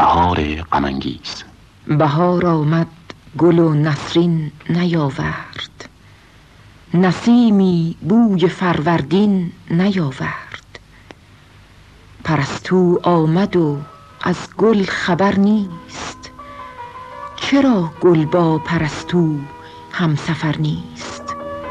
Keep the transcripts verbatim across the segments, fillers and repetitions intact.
بهار غم‌انگیز. بهار آمد گل و نسرین نیاورد، نسیمی بوی فروردین نیاورد. پرستو آمد و از گل خبر نیست، چرا گل با پرستو همسفر نیست؟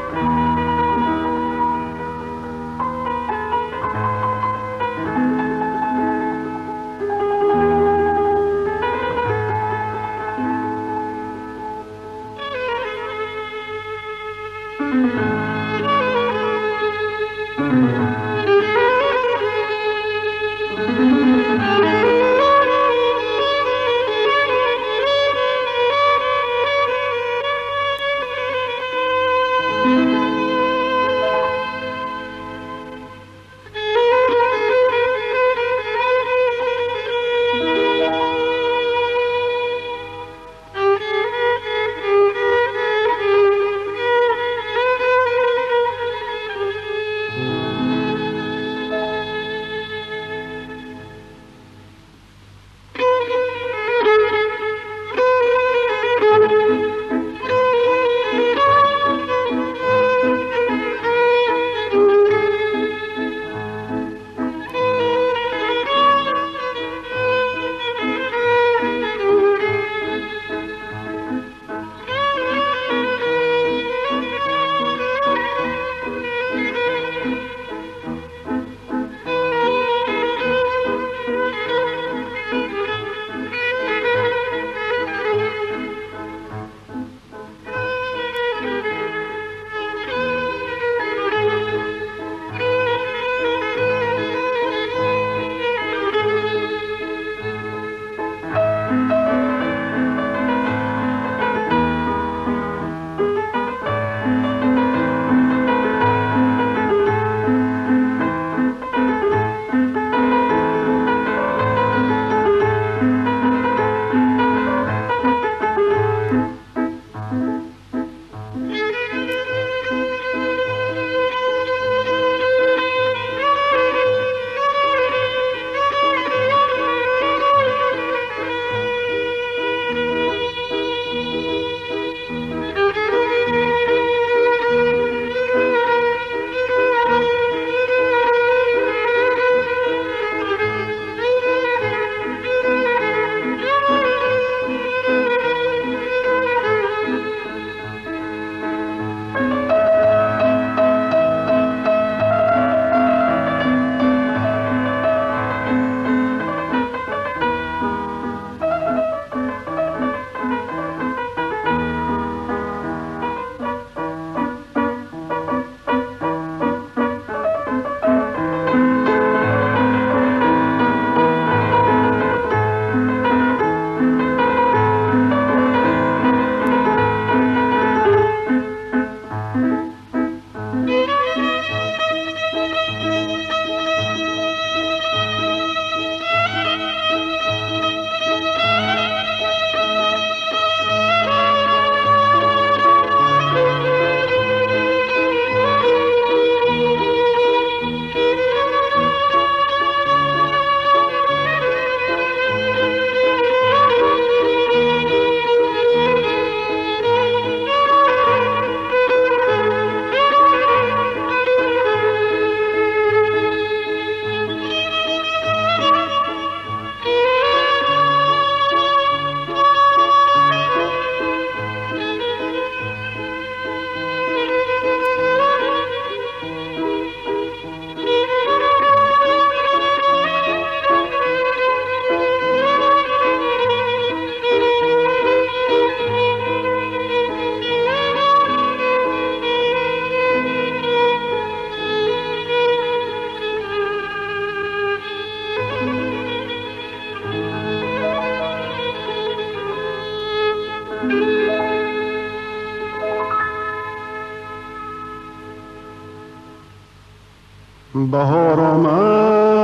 بهار آمد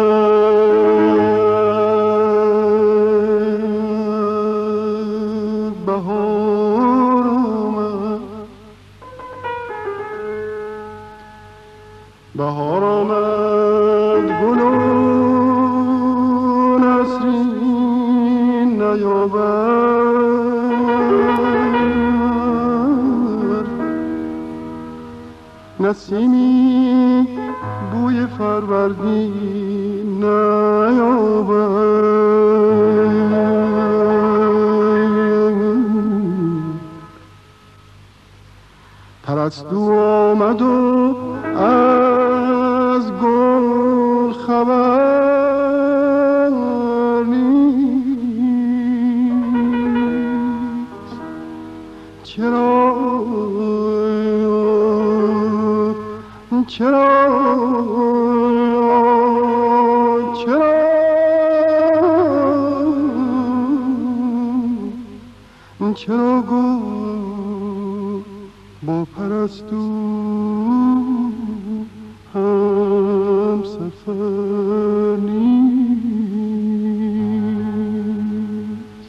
بهار آمد بهار آمد گل و نسرین نیاورد، نسیمی بوی فروردین نیاورد. پرستو آمد و از گل خبر نیست. چرا چرا چرا چرا گل با پرستو هم سفر نیست.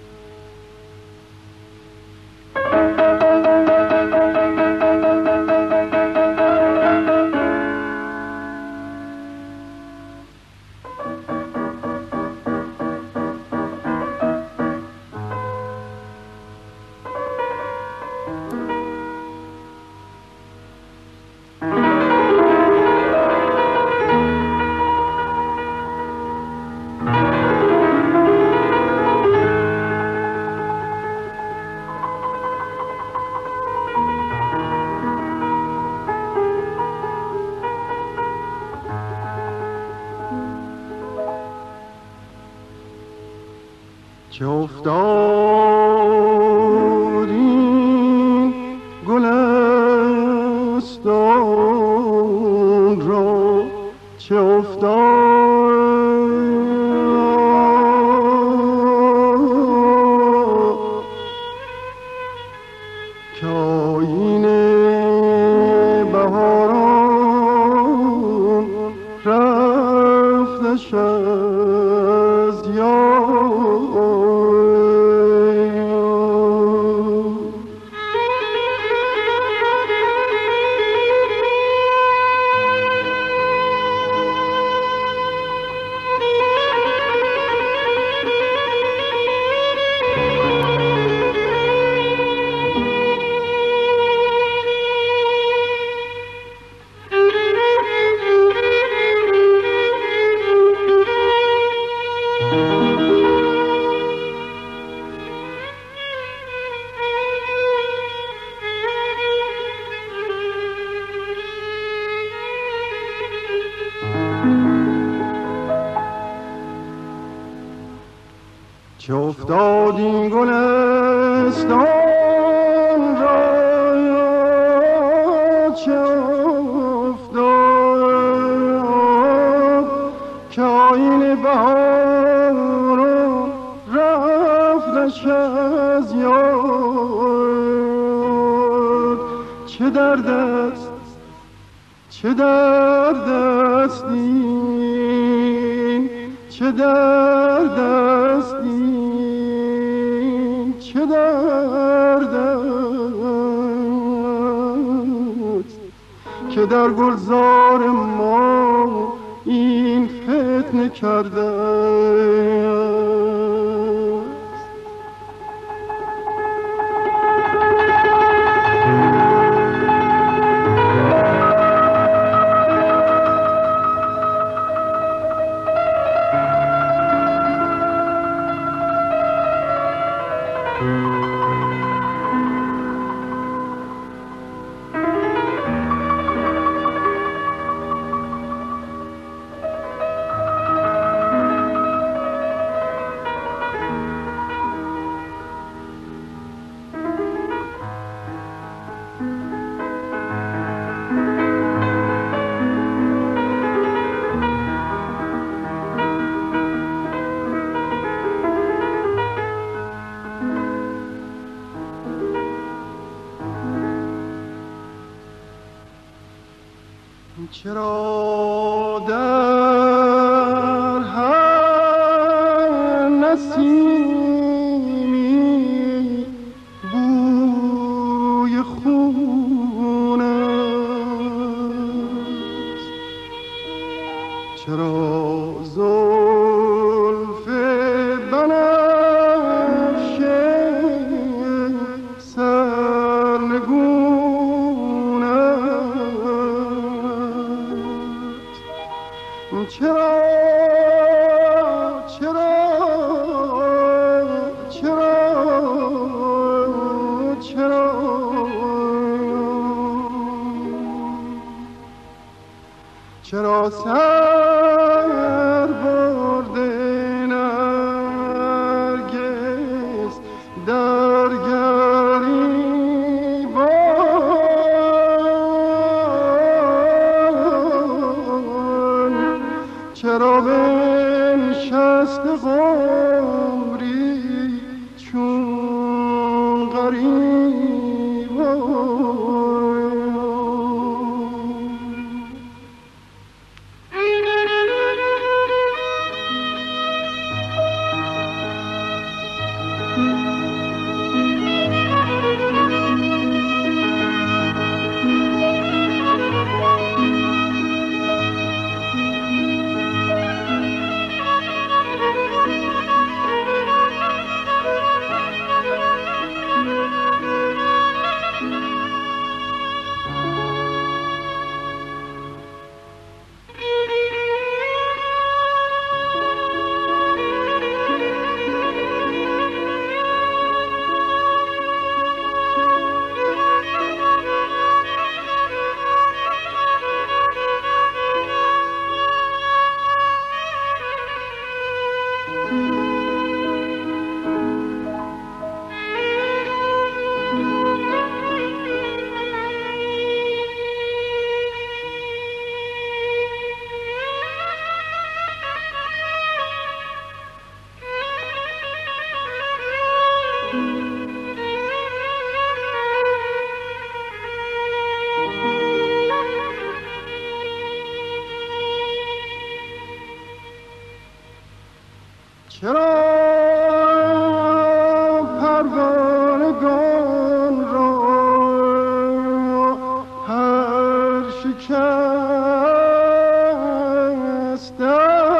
چه افتاد این گلستان را، چه افتاد که آیین بهاران رفتش از یاد. چه افتاد این گلستان را، چه افتاد که آیین بهاران رفتش از یاد. چه درد است چه درد است این، چه درد است این، چه درد است که در گلزار ما این فتنه کرده است. چرا در هر نسیمی بوی خون است؟ چرا زلف بنفشه عمری چون غریب چرا پروانگان را هر شکسته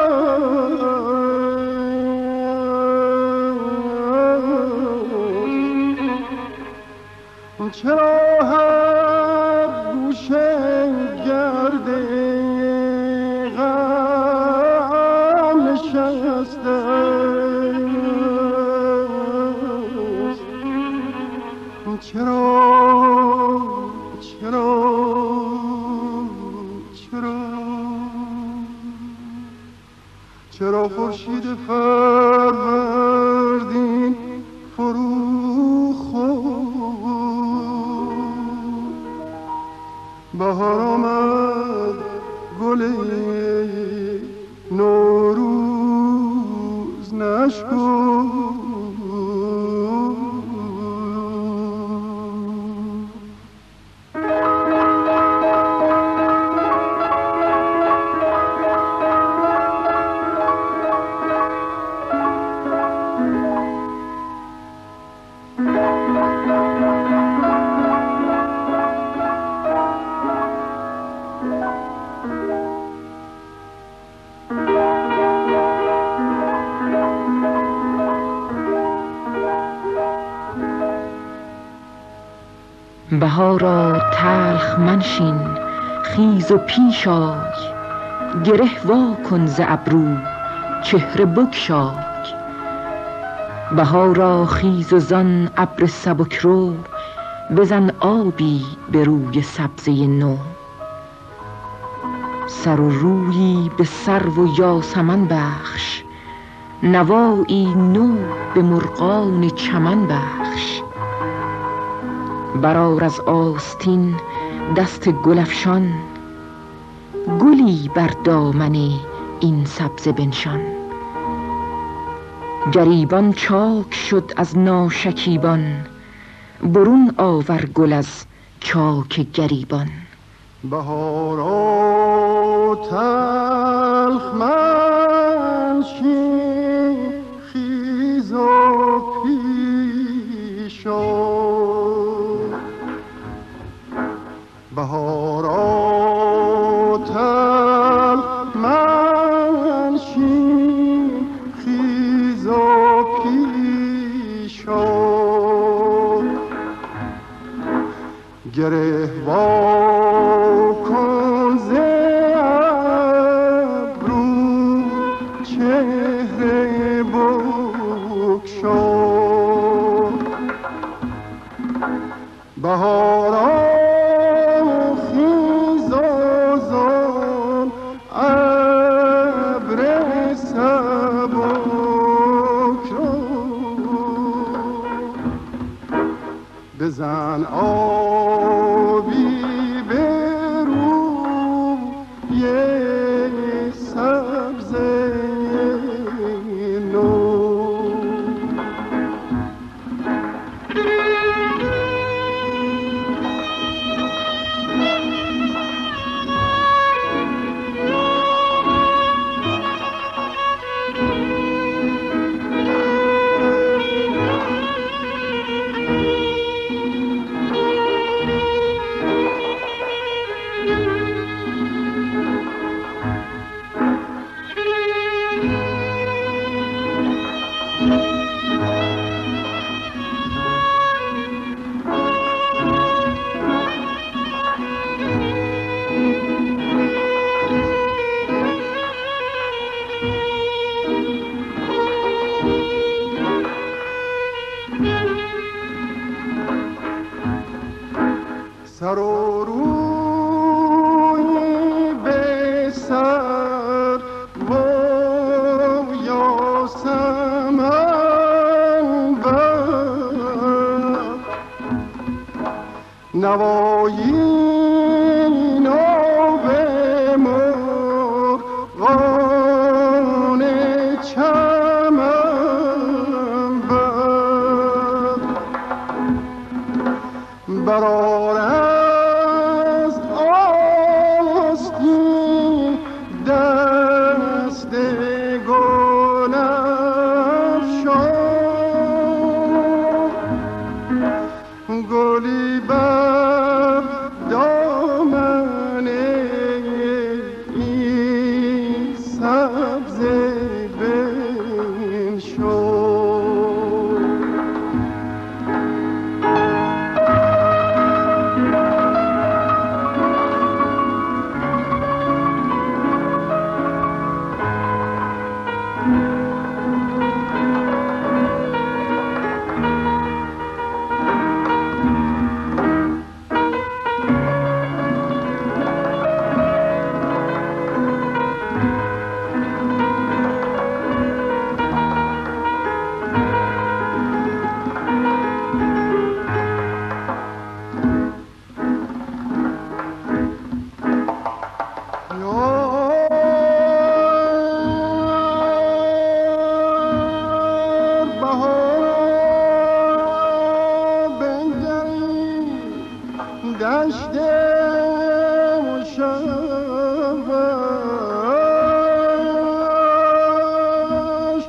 چرا هر گوشه گرد غم نشسته چرا چرا چرا چرا خورشید فروردین فرو خورد بهار آمد گل نوروز نشکفت بهارا تلخ منشین خیز و پیش آی گره وا کن ز ابرو چهره بگشای بهارا خیز و زان ابر سبک رو بزن آبی به روی سبزه نو سر و رویی به سرو و یاسمن بخش نوایی نو به مرغان چمن بخش برآر از آستین دست گلفشان گلی بر دامن این سبزه بنشان گریبان چاک شد از ناشکیبان برون آور گل از چاک گریبان بهارا تلخ منشین خیز و پیش آی بهارا تلخ منشین خیز و پیش آی گره وا کن ز ابرو چهره بگشای بهارا خیز و زان ابر سبک رو بزن آبی به روی سبزه نو سر و روی به سر و یاسمن بر نوایی نو به مرغان چمن بر برآر از آستین دست گل افشان گلی بر دامن این سبزه بنشان. دشت مشوش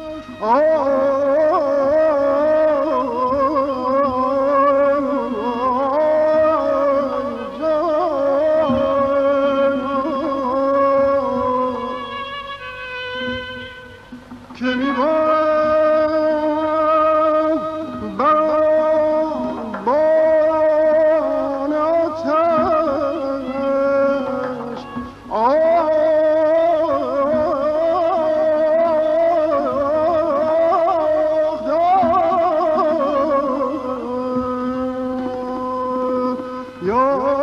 که می بارد باران آتش آه دار یارم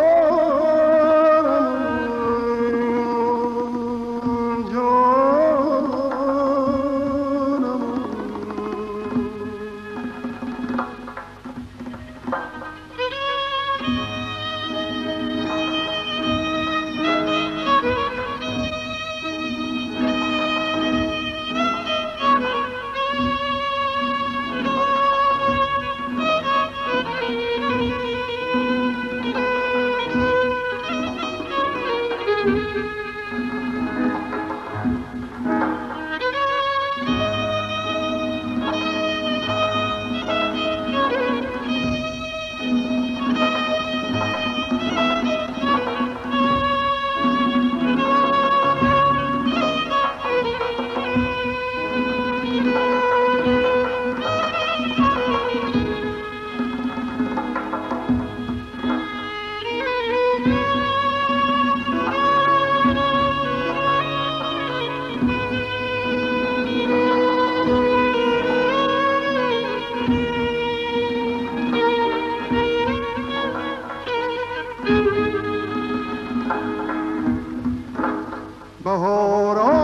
بهارا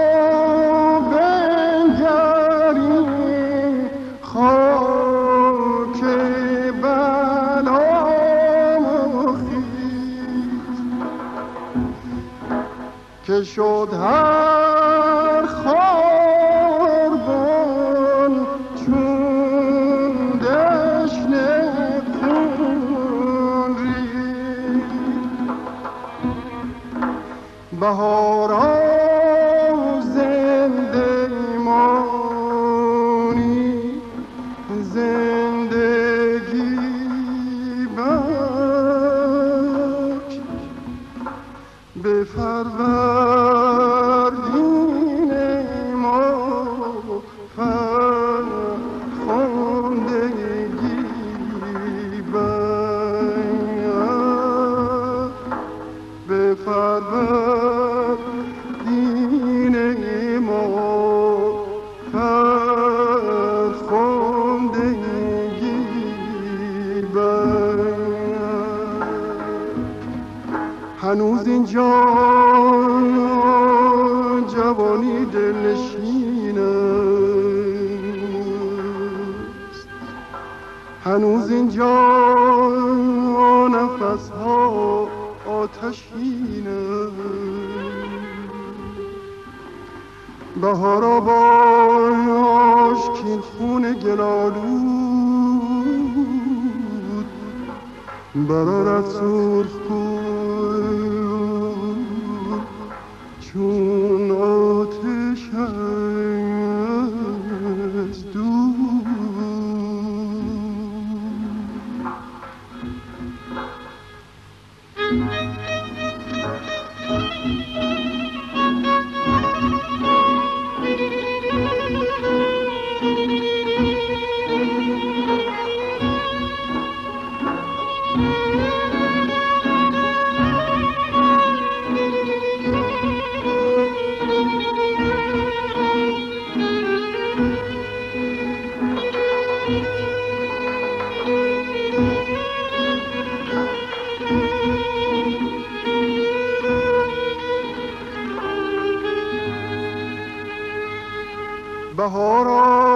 بنگری خاک بلام خیز که شد هر خاربان چون دشنه خون ریز. بهارا زنده مانی زندگی بخش بفرور هنوز اینجا نفس ها آتشینه، بهارا باش که این خون گلالود برارت سرخ کن چون آتش از دود. بهارا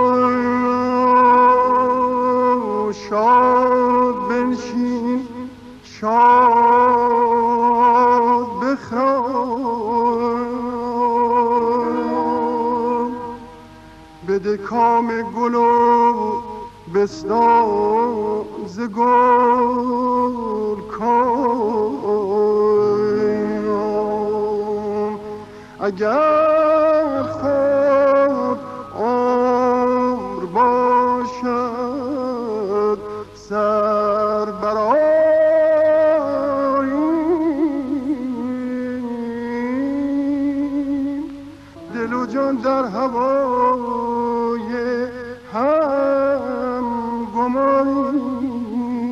شاد بنشین شاد بخرام، بده کام گل و بساز گل کام. اگر خود عمر باشد سر برآییم، دل و جان در هوای هم گماریم.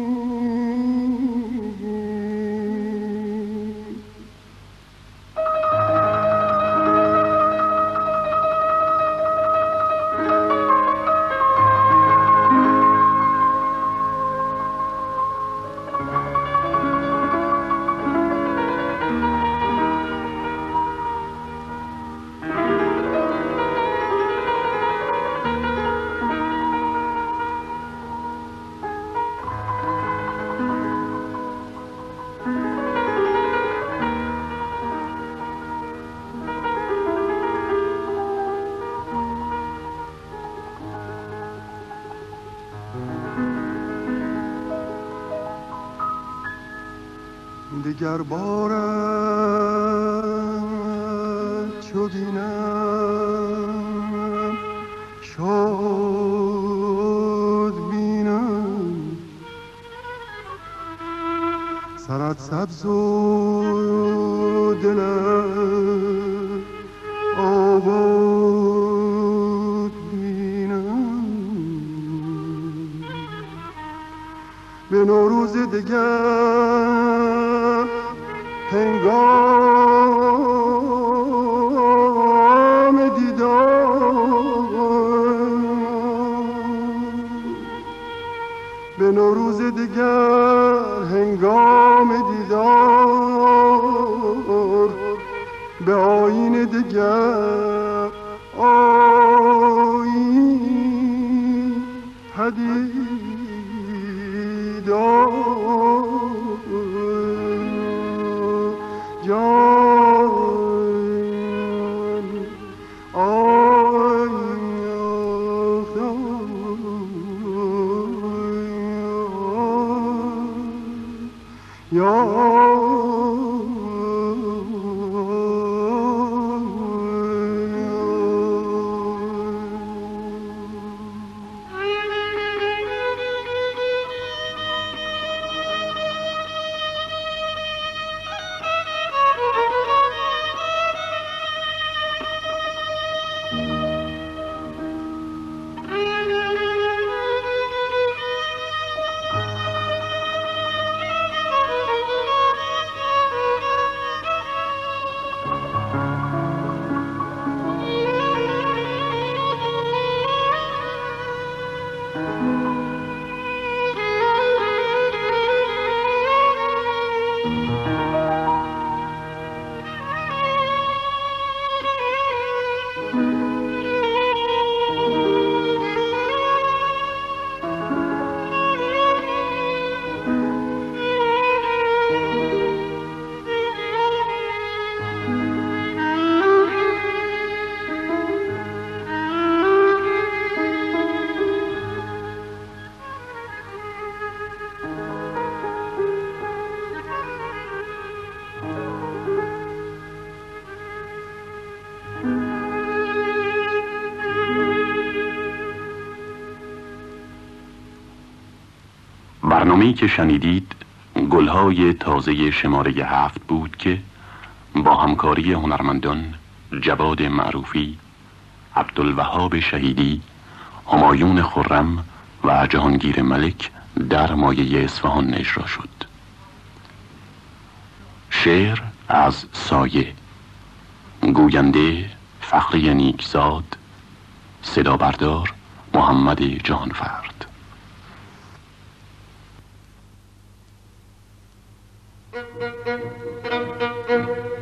دگر بارت چو بینم شاد بینم، سرت سبز و دلت آباد بینم. به نوروز دگر هنگام دیدار، به نوروز دیگر هنگام دیدار، به آیین دیگر آیین پدیدار. جان آی یا برنامه‌ای که شنیدید گلهای تازه شماره هفت بود که با همکاری هنرمندان جواد معروفی، عبدالوهاب شهیدی، همایون خرم و جهانگیر ملک در مایه اصفهان اجرا شد. شعر از سایه، گوینده فخری نیکزاد، صدا بردار محمد جانفرد. Thank you.